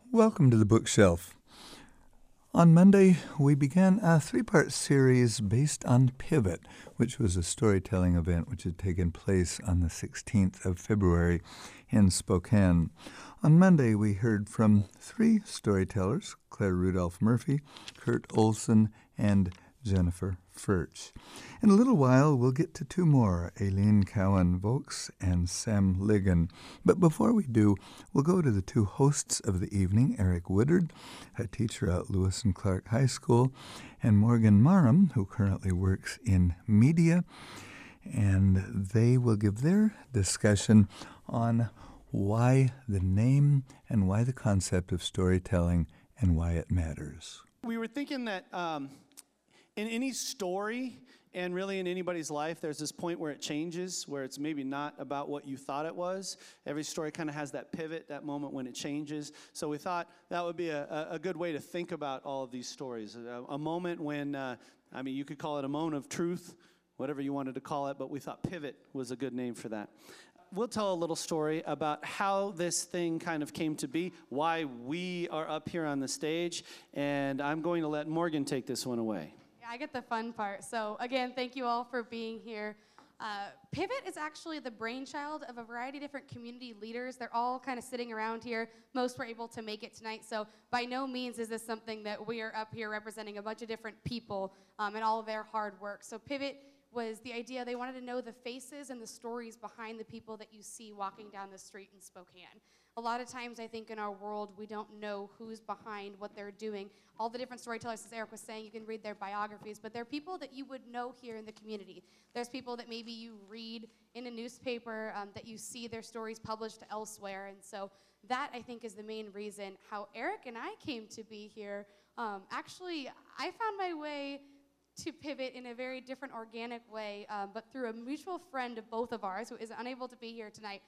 Welcome to the Bookshelf. On Monday, we began a three-part series based on Pivot, which was a storytelling event which had taken place on the 16th of February in Spokane. On Monday, we heard from three storytellers, Claire Rudolph Murphy, Kurt Olson, and Jennifer Furch. In a little while, we'll get to two more, Aileen Cowan-Vokes and Sam Ligon. But before we do, we'll go to the two hosts of the evening, Eric Woodard, a teacher at Lewis and Clark High School, and Morgan Marham, who currently works in media. And they will give their discussion on why the name and why the concept of storytelling and why it matters. We were thinking that in any story, and really in anybody's life, there's this point where it changes, where it's maybe not about what you thought it was. Every story kind of has that pivot, that moment when it changes. So we thought that would be a good way to think about all of these stories. A moment when, you could call it a moment of truth, whatever you wanted to call it, but we thought pivot was a good name for that. We'll tell a little story about how this thing kind of came to be, why we are up here on the stage, and I'm going to let Morgan take this one away. I get the fun part. So again, thank you all for being here. Pivot is actually the brainchild of a variety of different community leaders. They're all kind of sitting around here. Most were able to make it tonight. So by no means is this something that we are up here representing a bunch of different people and all of their hard work. So Pivot was the idea they wanted to know the faces and the stories behind the people that you see walking down the street in Spokane. A lot of times I think in our world we don't know who's behind what they're doing. All the different storytellers, as Eric was saying, you can read their biographies, but they're people that you would know here in the community. There's people that maybe you read in a newspaper, that you see their stories published elsewhere, and so that I think is the main reason how Eric and I came to be here. Actually, I found my way to Pivot in a very different organic way, but through a mutual friend of both of ours who is unable to be here tonight.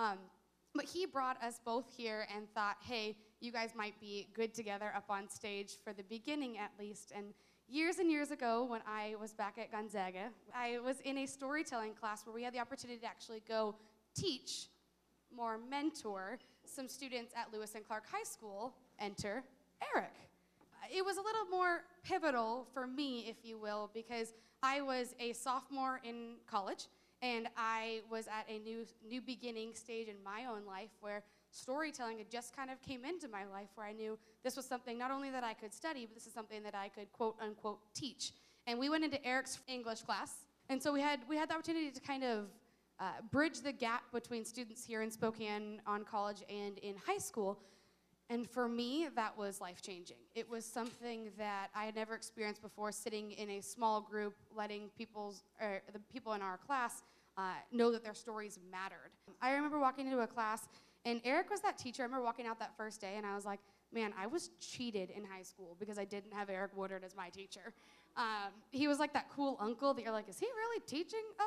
But he brought us both here and thought, hey, you guys might be good together up on stage for the beginning at least. And years ago when I was back at Gonzaga, I was in a storytelling class where we had the opportunity to actually go teach, more mentor, some students at Lewis and Clark High School. Enter Eric. It was a little more pivotal for me, if you will, because I was a sophomore in college, and I was at a new beginning stage in my own life where storytelling had just kind of came into my life, where I knew this was something not only that I could study, but this is something that I could quote unquote teach. And we went into Eric's English class, and so we had the opportunity to kind of bridge the gap between students here in Spokane on college and in high school. And for me, that was life-changing. It was something that I had never experienced before, sitting in a small group, letting the people in our class know that their stories mattered. I remember walking into a class, and Eric was that teacher. I remember walking out that first day, and I was like, man, I was cheated in high school because I didn't have Eric Woodard as my teacher. He was like that cool uncle that you're like, is he really teaching up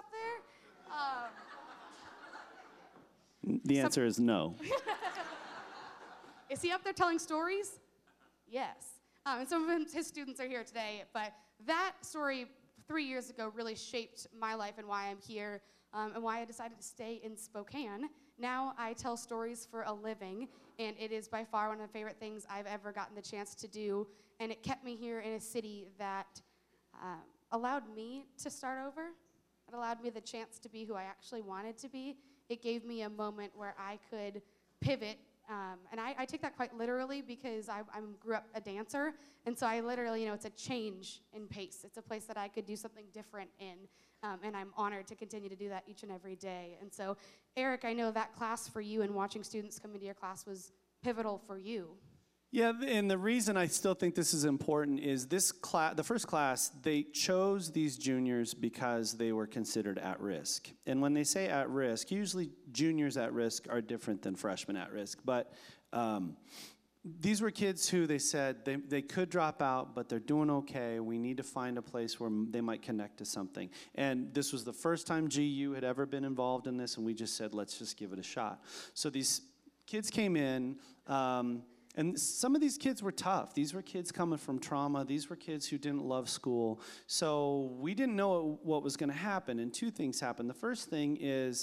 there? The answer is no. Is he up there telling stories? Yes. And some of his students are here today, but that story 3 years ago really shaped my life and why I'm here, and why I decided to stay in Spokane. Now I tell stories for a living, and it is by far one of the favorite things I've ever gotten the chance to do, and it kept me here in a city that allowed me to start over. It allowed me the chance to be who I actually wanted to be. It gave me a moment where I could pivot. And I take that quite literally because I grew up a dancer, and so I literally, it's a change in pace. It's a place that I could do something different in, and I'm honored to continue to do that each and every day. And so, Eric, I know that class for you and watching students come into your class was pivotal for you. Yeah, and the reason I still think this is important is this class, the first class, they chose these juniors because they were considered at risk. And when they say at risk, usually juniors at risk are different than freshmen at risk. But these were kids who they said they could drop out, but they're doing okay. We need to find a place where they might connect to something. And this was the first time GU had ever been involved in this, and we just said, let's just give it a shot. So these kids came in. And some of these kids were tough. These were kids coming from trauma. These were kids who didn't love school. So we didn't know what was going to happen. And two things happened. The first thing is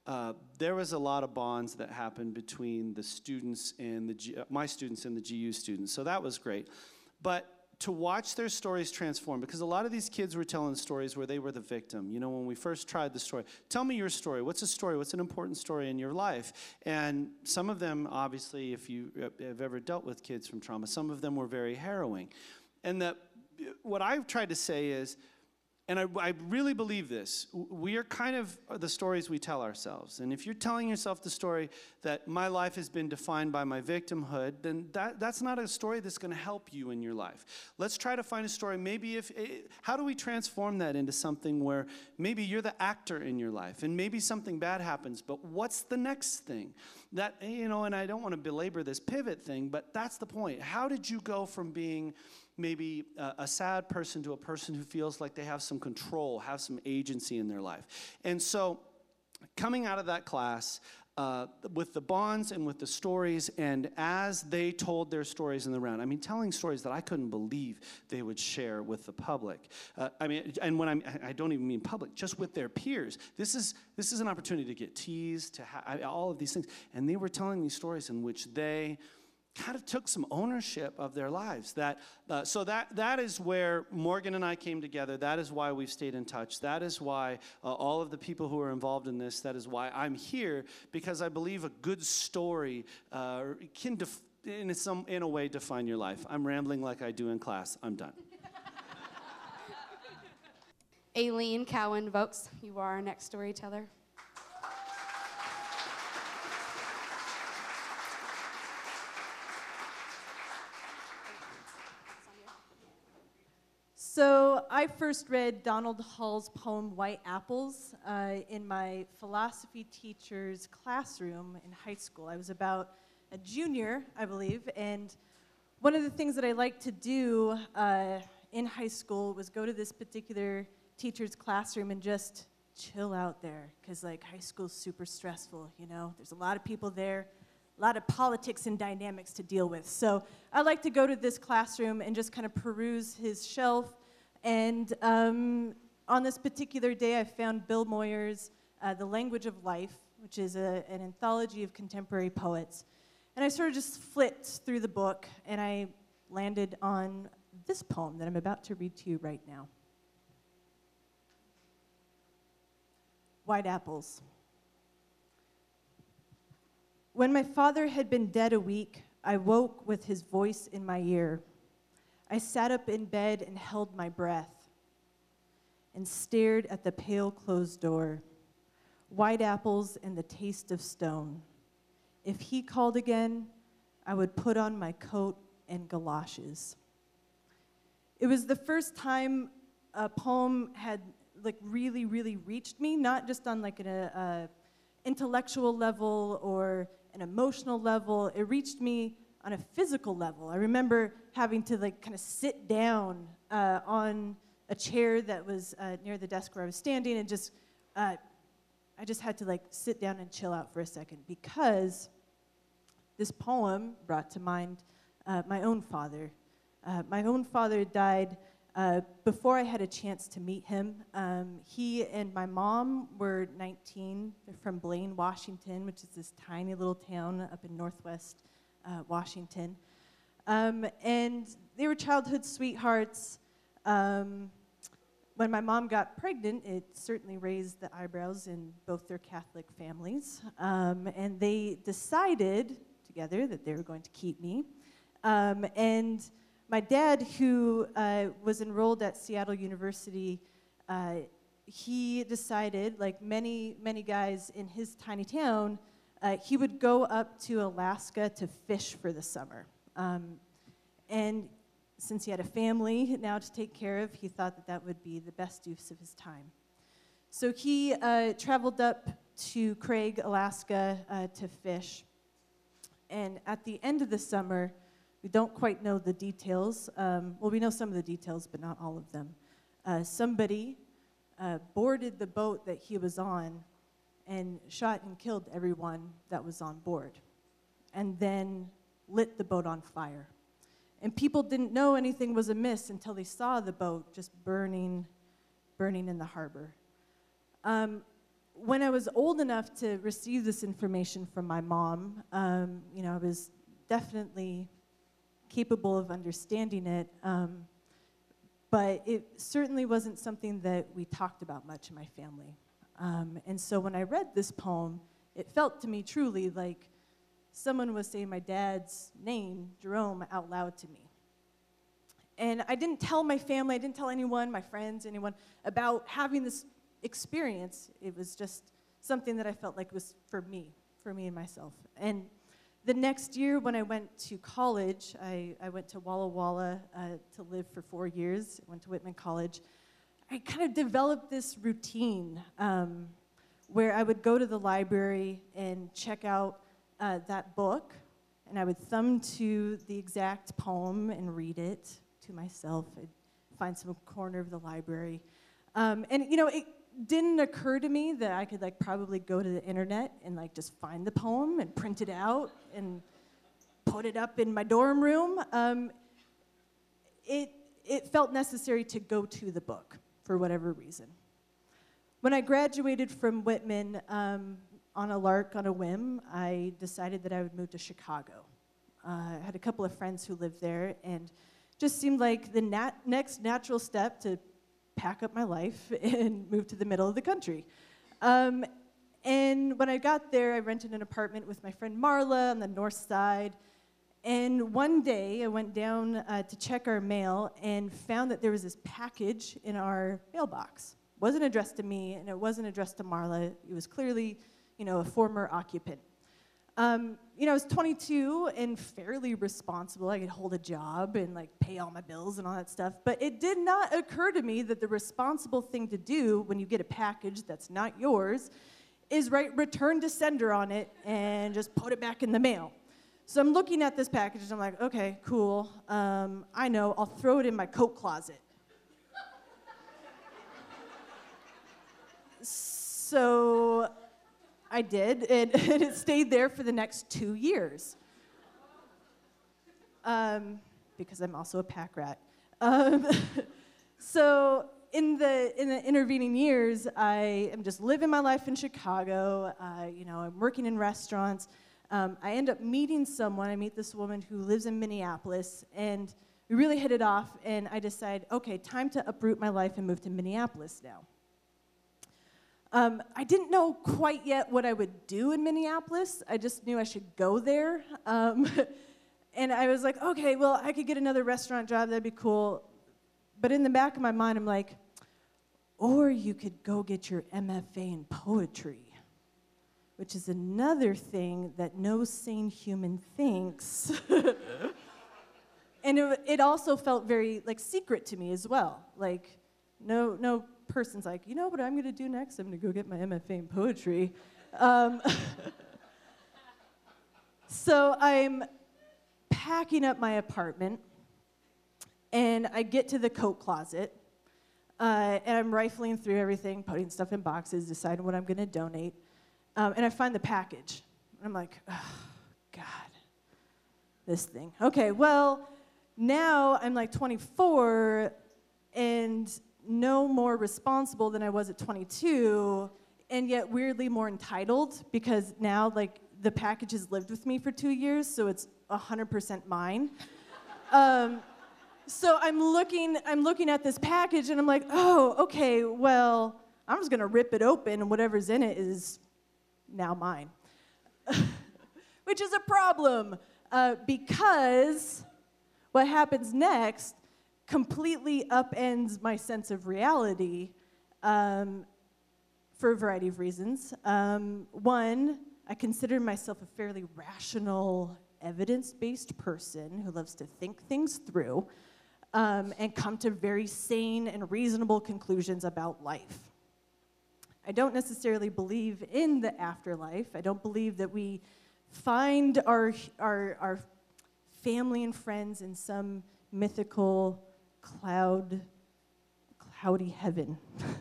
there was a lot of bonds that happened between the students and my students and the GU students. So that was great. But to watch their stories transform, because a lot of these kids were telling stories where they were the victim. You know, when we first tried the story, tell me your story. What's a story? What's an important story in your life? And some of them, obviously, if you have ever dealt with kids from trauma, some of them were very harrowing. And what I've tried to say is, and I really believe this, we are kind of the stories we tell ourselves. And if you're telling yourself the story that my life has been defined by my victimhood, then that's not a story that's going to help you in your life. Let's try to find a story. Maybe how do we transform that into something where maybe you're the actor in your life and maybe something bad happens, but what's the next thing? That, you know, and I don't want to belabor this pivot thing, but that's the point. How did you go from being maybe a sad person to a person who feels like they have some control, have some agency in their life? And so coming out of that class, with the bonds and with the stories, and as they told their stories in the round, I mean, telling stories that I couldn't believe they would share with the public. I mean, and when I don't even mean public, just with their peers. This is an opportunity to get teased, all of these things. And they were telling these stories in which they kind of took some ownership of their lives. So that is where Morgan and I came together. That is why we've stayed in touch. That is why all of the people who are involved in this, that is why I'm here, because I believe a good story can, in a way, define your life. I'm rambling like I do in class. I'm done. Aileen Cowan Vokes, you are our next storyteller. So I first read Donald Hall's poem, White Apples, in my philosophy teacher's classroom in high school. I was about a junior, I believe, and one of the things that I liked to do in high school was go to this particular teacher's classroom and just chill out there, because like high school's super stressful, you know? There's a lot of people there, a lot of politics and dynamics to deal with. So I like to go to this classroom and just kind of peruse his shelf. And on this particular day, I found Bill Moyer's The Language of Life, which is an anthology of contemporary poets. And I sort of just flipped through the book, and I landed on this poem that I'm about to read to you right now. White Apples. When my father had been dead a week, I woke with his voice in my ear. I sat up in bed and held my breath and stared at the pale closed door. White apples and the taste of stone. If he called again, I would put on my coat and galoshes. It was the first time a poem had like really, really reached me, not just on like an intellectual level or an emotional level. It reached me on a physical level. I remember having to like kind of sit down on a chair that was near the desk where I was standing, and just I just had to like sit down and chill out for a second, because this poem brought to mind my own father. My own father died before I had a chance to meet him. He and my mom were 19. They're from Blaine, Washington, which is this tiny little town up in northwest Washington. And they were childhood sweethearts. When my mom got pregnant, it certainly raised the eyebrows in both their Catholic families. And they decided together that they were going to keep me. And my dad, who was enrolled at Seattle University, he decided, like many, many guys in his tiny town, he would go up to Alaska to fish for the summer. And since he had a family now to take care of, he thought that that would be the best use of his time. So he traveled up to Craig, Alaska, to fish. And at the end of the summer, we don't quite know the details. Well, we know some of the details, but not all of them. Somebody boarded the boat that he was on and shot and killed everyone that was on board, and then lit the boat on fire. And people didn't know anything was amiss until they saw the boat just burning in the harbor. when I was old enough to receive this information from my mom, I was definitely capable of understanding it, but it certainly wasn't something that we talked about much in my family. And so when I read this poem, it felt to me truly like someone was saying my dad's name, Jerome, out loud to me. And I didn't tell my family, I didn't tell anyone, my friends, anyone, about having this experience. It was just something that I felt like was for me and myself. And the next year when I went to college, I went to Walla Walla to live for 4 years. I went to Whitman College. I kind of developed this routine where I would go to the library and check out that book, and I would thumb to the exact poem and read it to myself. I'd find some corner of the library. It didn't occur to me that I could probably go to the internet and just find the poem and print it out and put it up in my dorm room. It felt necessary to go to the book for whatever reason. When I graduated from Whitman, on a lark, on a whim, I decided that I would move to Chicago. I had a couple of friends who lived there, and just seemed like the next natural step to pack up my life and move to the middle of the country. And when I got there, I rented an apartment with my friend Marla on the north side. And one day, I went down to check our mail and found that there was this package in our mailbox. It wasn't addressed to me, and it wasn't addressed to Marla. It was clearly, a former occupant. I was 22 and fairly responsible. I could hold a job and pay all my bills and all that stuff. But it did not occur to me that the responsible thing to do when you get a package that's not yours is write return to sender on it and just put it back in the mail. So I'm looking at this package and I'm like, okay, cool. I know, I'll throw it in my coat closet. So I did, and it stayed there for the next 2 years. Because I'm also a pack rat. So in the intervening years, I am just living my life in Chicago. I'm working in restaurants. I end up meeting someone. I meet this woman who lives in Minneapolis, and we really hit it off, and I decide, okay, time to uproot my life and move to Minneapolis now. I didn't know quite yet what I would do in Minneapolis. I just knew I should go there. And I was like, okay, well, I could get another restaurant job. That'd be cool. But in the back of my mind, I'm like, or you could go get your MFA in poetry, which is another thing that no sane human thinks. And it also felt very secret to me as well. No person's like, you know what I'm going to do next? I'm going to go get my MFA in poetry. So I'm packing up my apartment, and I get to the coat closet, and I'm rifling through everything, putting stuff in boxes, deciding what I'm going to donate, and I find the package. And I'm like, oh, God, this thing. Okay, well, now I'm 24, and no more responsible than I was at 22, and yet weirdly more entitled, because now the package has lived with me for 2 years, so it's 100% mine. So I'm looking at this package, and I'm like, oh, okay, well, I'm just gonna rip it open, and whatever's in it is now mine. Which is a problem, because what happens next completely upends my sense of reality for a variety of reasons. One, I consider myself a fairly rational, evidence-based person who loves to think things through and come to very sane and reasonable conclusions about life. I don't necessarily believe in the afterlife. I don't believe that we find our family and friends in some mythical cloudy heaven.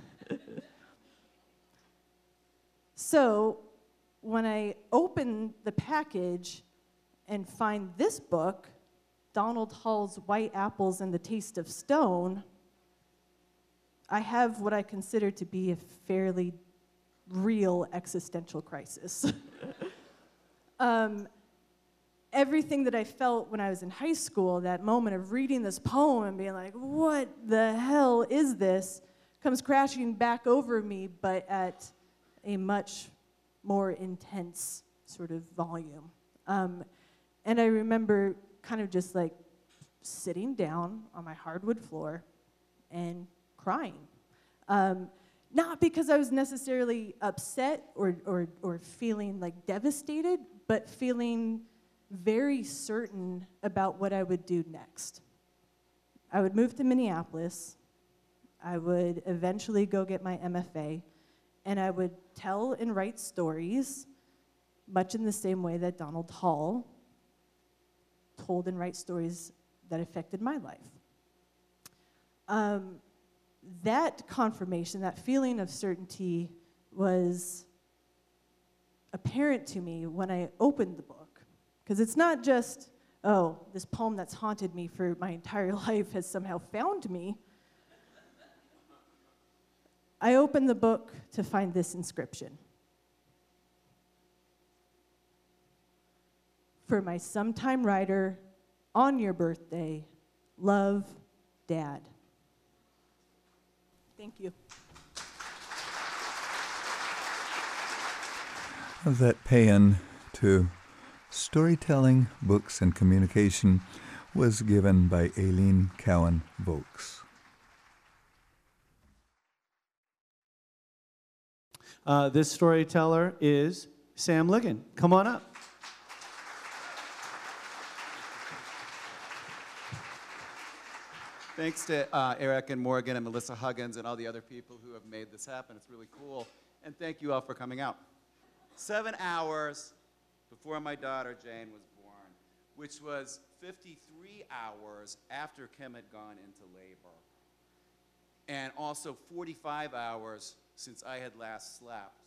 So when I open the package and find this book, Donald Hall's White Apples and the Taste of Stone, I have what I consider to be a fairly real existential crisis. Everything that I felt when I was in high school, that moment of reading this poem and being like, what the hell is this, comes crashing back over me, but at a much more intense sort of volume. And I remember kind of just like sitting down on my hardwood floor and crying. Not because I was necessarily upset or feeling like devastated, but feeling very certain about what I would do next. I would move to Minneapolis. I would eventually go get my MFA, and I would tell and write stories, much in the same way that Donald Hall told and write stories that affected my life. That confirmation, that feeling of certainty, was apparent to me when I opened the book. Because it's not just, oh, this poem that's haunted me for my entire life has somehow found me. I opened the book to find this inscription. For my sometime writer, on your birthday, love, Dad. Thank you. That paean to storytelling, books, and communication was given by Aileen Cowan Vokes. This storyteller is Sam Ligon. Come on up. Thanks to Eric and Morgan and Melissa Huggins and all the other people who have made this happen. It's really cool. And thank you all for coming out. 7 hours before my daughter Jane was born, which was 53 hours after Kim had gone into labor, and also 45 hours since I had last slept.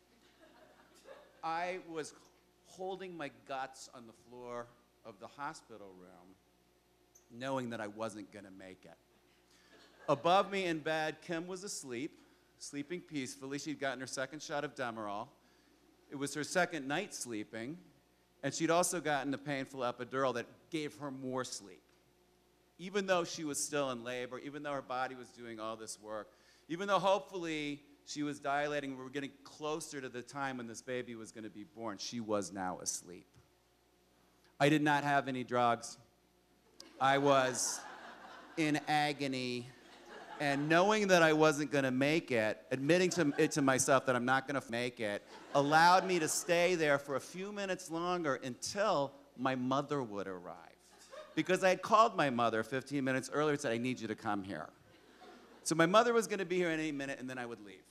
I was holding my guts on the floor of the hospital room, knowing that I wasn't going to make it. Above me in bed, Kim was asleep, sleeping peacefully. She'd gotten her second shot of Demerol. It was her second night sleeping, and she'd also gotten a painful epidural that gave her more sleep. Even though she was still in labor, even though her body was doing all this work, even though hopefully she was dilating, we were getting closer to the time when this baby was going to be born, she was now asleep. I did not have any drugs. I was in agony, and knowing that I wasn't going to make it, admitting to myself that I'm not going to make it, allowed me to stay there for a few minutes longer until my mother would arrive. Because I had called my mother 15 minutes earlier and said, I need you to come here. So my mother was going to be here in any minute, and then I would leave.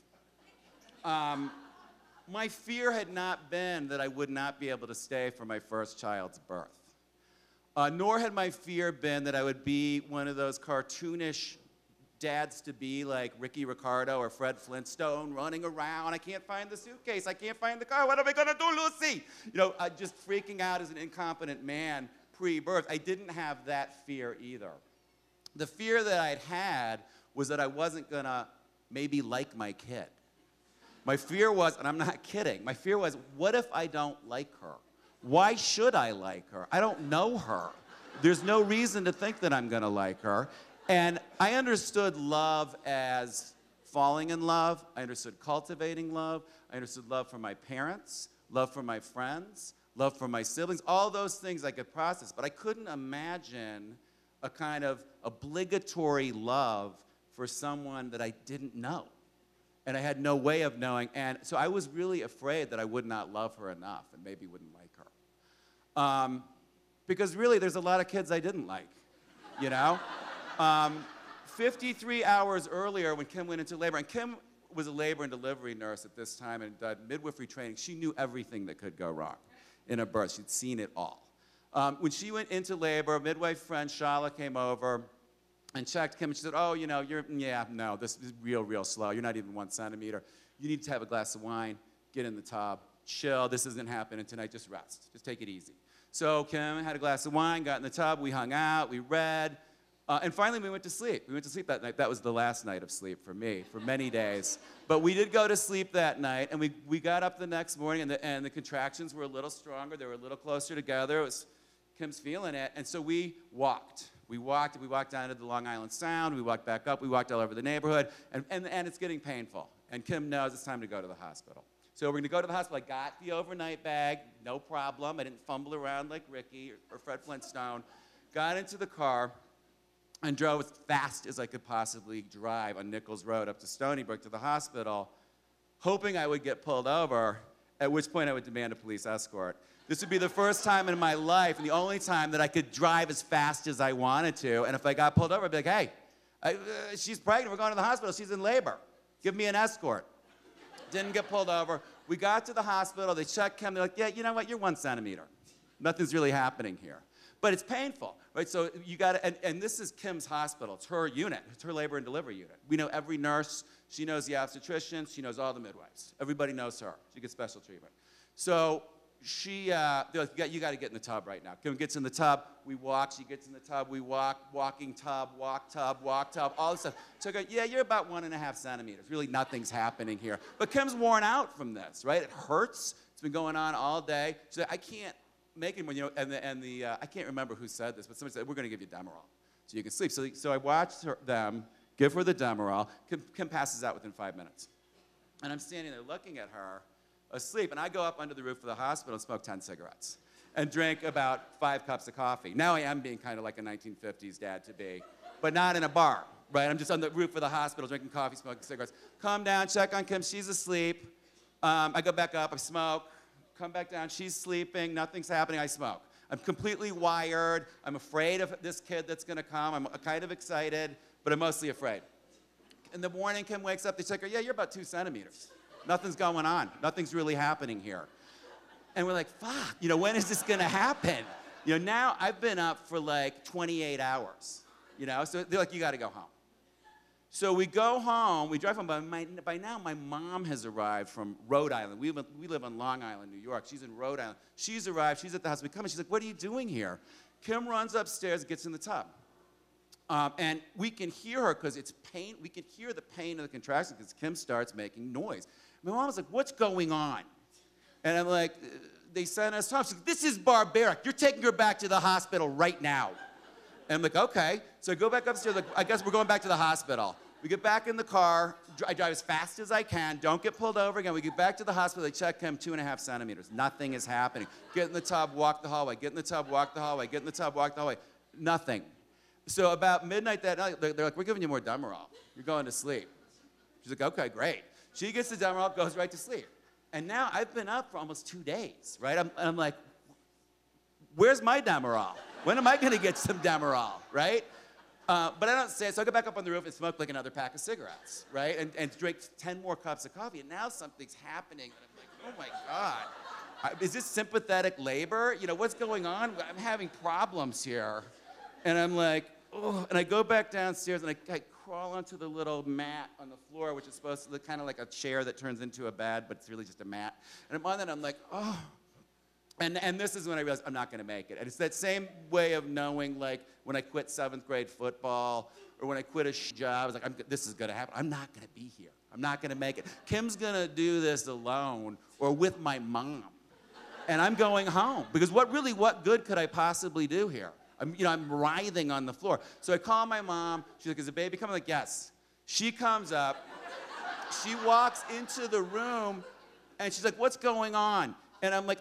My fear had not been that I would not be able to stay for my first child's birth. Nor had my fear been that I would be one of those cartoonish dads-to-be like Ricky Ricardo or Fred Flintstone running around. I can't find the suitcase. I can't find the car. What am I going to do, Lucy? You know, just freaking out as an incompetent man pre-birth. I didn't have that fear either. The fear that I'd had was that I wasn't going to maybe like my kid. My fear was, and I'm not kidding, my fear was, what if I don't like her? Why should I like her? I don't know her. There's no reason to think that I'm going to like her. And I understood love as falling in love. I understood cultivating love. I understood love for my parents, love for my friends, love for my siblings. All those things I could process. But I couldn't imagine a kind of obligatory love for someone that I didn't know. And I had no way of knowing. And so I was really afraid that I would not love her enough and maybe wouldn't like her. Because really, there's a lot of kids I didn't like, you know? 53 hours earlier when Kim went into labor, and Kim was a labor and delivery nurse at this time and did midwifery training. She knew everything that could go wrong in a birth. She'd seen it all. When she went into labor, a midwife friend, Shala, came over and checked Kim, and she said, oh, you know, no, this is real slow. You're not even 1 centimeter. You need to have a glass of wine, get in the tub, chill. This isn't happening tonight. Just rest. Just take it easy. So Kim had a glass of wine, got in the tub. We hung out. We read. And finally, we went to sleep. We went to sleep that night. That was the last night of sleep for me, for many days. But we did go to sleep that night, and we got up the next morning, and the contractions were a little stronger. They were a little closer together. It was Kim's feeling it, and so we walked. We walked down to the Long Island Sound. We walked back up. We walked all over the neighborhood, and it's getting painful. And Kim knows it's time to go to the hospital. So we're going to go to the hospital. I got the overnight bag, no problem. I didn't fumble around like Ricky or Fred Flintstone. Got into the car and drove as fast as I could possibly drive on Nichols Road up to Stony Brook to the hospital, hoping I would get pulled over, at which point I would demand a police escort. This would be the first time in my life and the only time that I could drive as fast as I wanted to. And if I got pulled over, I'd be like, hey, she's pregnant. We're going to the hospital. She's in labor. Give me an escort. Didn't get pulled over. We got to the hospital. They checked Kim. They're like, yeah, you know what? You're 1 centimeter. Nothing's really happening here. But it's painful, right? So you got to, and this is Kim's hospital. It's her unit. It's her labor and delivery unit. We know every nurse. She knows the obstetricians. She knows all the midwives. Everybody knows her. She gets special treatment. So they're like, you got to get in the tub right now. Kim gets in the tub. We walk. She gets in the tub. We walk. Walking tub. Walk tub. Walk tub. All this stuff. So I go, yeah, you're about 1.5 centimeters. Really, nothing's happening here. But Kim's worn out from this, right? It hurts. It's been going on all day. She's like, I can't make it when, you know, I can't remember who said this, but somebody said, we're going to give you Demerol so you can sleep. So I watched them give her the Demerol. Kim passes out within 5 minutes. And I'm standing there looking at her asleep, and I go up under the roof of the hospital and smoke 10 cigarettes and drink about 5 cups of coffee. Now I am being kind of like a 1950s dad to be, but not in a bar, right? I'm just on the roof of the hospital drinking coffee, smoking cigarettes. Come down, check on Kim, she's asleep. I go back up, I smoke. Come back down, she's sleeping, nothing's happening, I smoke. I'm completely wired, I'm afraid of this kid that's gonna come, I'm kind of excited, but I'm mostly afraid. In the morning, Kim wakes up, they check her, yeah, you're about 2 centimeters. Nothing's going on, nothing's really happening here. And we're like, fuck, you know, when is this gonna happen? You know, now I've been up for like 28 hours, you know, so they're like, you gotta go home. So we go home, we drive home, but by now my mom has arrived from Rhode Island. We live on Long Island, New York. She's in Rhode Island. She's arrived, she's at the house. We come and she's like, what are you doing here? Kim runs upstairs and gets in the tub. And we can hear her because it's pain. We can hear the pain of the contraction because Kim starts making noise. My mom was like, what's going on? And I'm like, they sent us home. She's like, this is barbaric. You're taking her back to the hospital right now. And I'm like, okay. So I go back upstairs, like, I guess we're going back to the hospital. We get back in the car, I drive as fast as I can, don't get pulled over again. We get back to the hospital, they check him 2.5 centimeters. Nothing is happening. Get in the tub, walk the hallway, get in the tub, walk the hallway, get in the tub, walk the hallway. Nothing. So about midnight that night, they're like, we're giving you more Demerol. You're going to sleep. She's like, okay, great. She gets the Demerol, goes right to sleep. And now I've been up for almost 2 days, right? I'm like, where's my Demerol? When am I gonna get some Demerol, right? But I don't say it, so I go back up on the roof and smoke like another pack of cigarettes, right? And drink 10 more cups of coffee, and now something's happening, and I'm like, oh my God. Is this sympathetic labor? You know, what's going on? I'm having problems here. And I'm like, oh, and I go back downstairs, and I crawl onto the little mat on the floor, which is supposed to look kind of like a chair that turns into a bed, but it's really just a mat. And I'm on that, and I'm like, oh. And this is when I realized I'm not going to make it. And it's that same way of knowing, like, when I quit 7th grade football or when I quit a job, I was like, this is going to happen. I'm not going to be here. I'm not going to make it. Kim's going to do this alone or with my mom. And I'm going home. Because what good could I possibly do here? I'm writhing on the floor. So I call my mom. She's like, is the baby coming? I'm like, yes. She comes up. She walks into the room, and she's like, what's going on? And I'm like,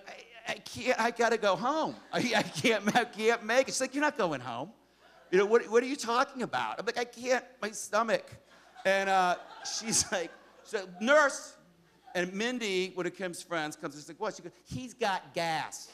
I gotta go home. I can't make it. She's like, you're not going home. You know, what are you talking about? I'm like, I can't, my stomach. And she's like, nurse. And Mindy, one of Kim's friends, comes and she's like, what? She goes, he's got gas.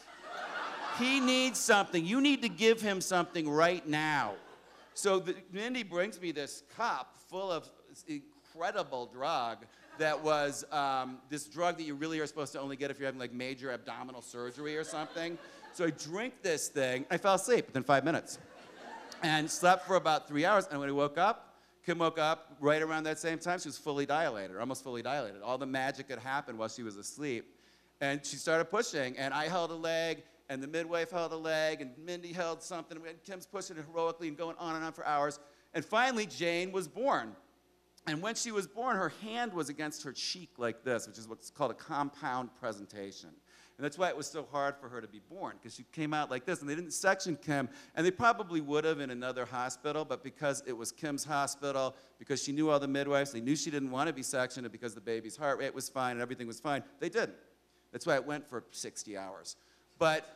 He needs something. You need to give him something right now. So Mindy brings me this cup full of incredible drug that was this drug that you really are supposed to only get if you're having like major abdominal surgery or something. So I drink this thing, I fell asleep within 5 minutes. And slept for about 3 hours, and when I woke up, Kim woke up right around that same time. She was fully dilated, or almost fully dilated. All the magic had happened while she was asleep. And she started pushing, and I held a leg, and the midwife held a leg, and Mindy held something, and Kim's pushing it heroically and going on and on for hours. And finally, Jane was born. And when she was born, her hand was against her cheek like this, which is what's called a compound presentation. And that's why it was so hard for her to be born, because she came out like this, and they didn't section Kim, and they probably would have in another hospital, but because it was Kim's hospital, because she knew all the midwives, they knew she didn't want to be sectioned, and because the baby's heart rate was fine and everything was fine, they didn't. That's why it went for 60 hours. But,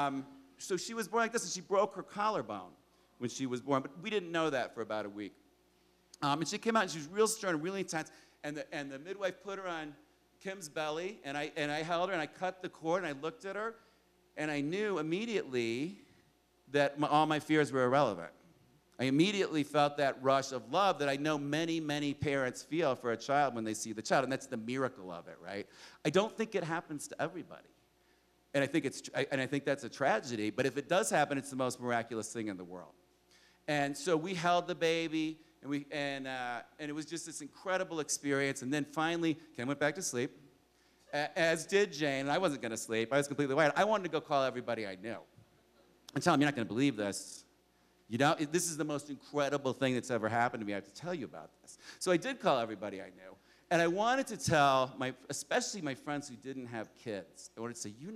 so she was born like this, and she broke her collarbone when she was born, but we didn't know that for about a week. And she came out, and she was real stern, really intense, and the midwife put her on Kim's belly, and I held her, and I cut the cord, and I looked at her, and I knew immediately that all my fears were irrelevant. I immediately felt that rush of love that I know many, many parents feel for a child when they see the child, and that's the miracle of it, right? I don't think it happens to everybody, and I think that's a tragedy, but if it does happen, it's the most miraculous thing in the world. And so we held the baby, and it was just this incredible experience. And then finally, Kim went back to sleep, as did Jane. And I wasn't going to sleep. I was completely wired. I wanted to go call everybody I knew and tell them, you're not going to believe this. You know, this is the most incredible thing that's ever happened to me. I have to tell you about this. So I did call everybody I knew. And I wanted to tell, especially my friends who didn't have kids, I wanted to say, you're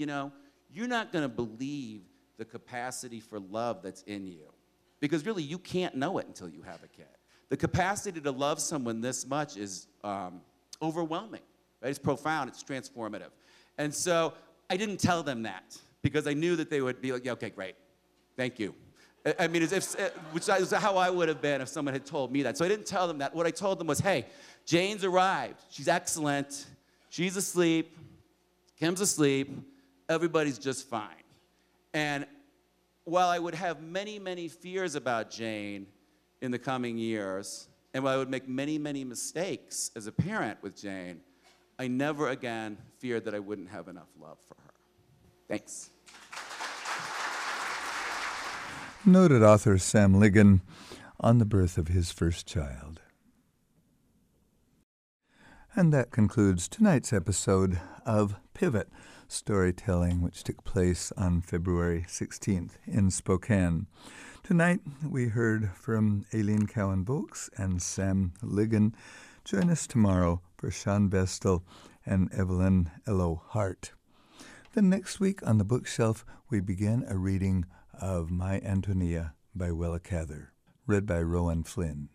not going to believe the capacity for love that's in you. Because really, you can't know it until you have a kid. The capacity to love someone this much is overwhelming. Right? It's profound. It's transformative. And so I didn't tell them that because I knew that they would be like, yeah, okay, great. Thank you. I mean, which is how I would have been if someone had told me that. So I didn't tell them that. What I told them was, hey, Jane's arrived. She's excellent. She's asleep. Kim's asleep. Everybody's just fine. And while I would have many, many fears about Jane in the coming years, and while I would make many, many mistakes as a parent with Jane, I never again feared that I wouldn't have enough love for her. Thanks. Noted author Sam Ligon on the birth of his first child. And that concludes tonight's episode of Pivot, storytelling which took place on February 16th in Spokane. Tonight we heard from Aileen Cowan-Vokes and Sam Ligon. Join us tomorrow for Sean Vestal and Evelyn Elo Hart. Then next week on the bookshelf we begin a reading of My Antonia by Willa Cather, read by Rowan Flynn.